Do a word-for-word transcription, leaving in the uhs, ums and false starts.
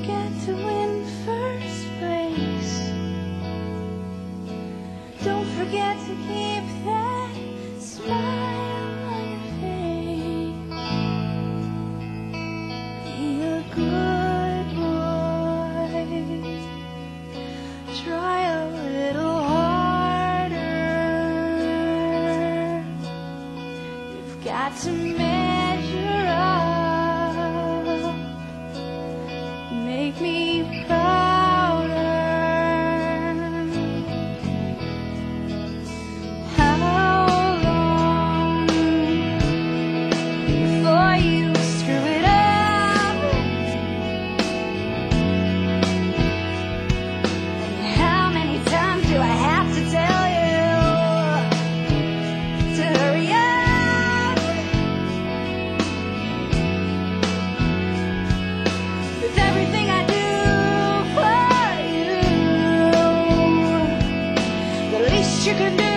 forget to win first place. Don't forget to keep that smile on your face. Be a good boy. Try a little harder. You've got to measure up. Make me prouder. How long before you screw it up? And how many times do I have to tell you to hurry up? With everything I do for you, the least you can do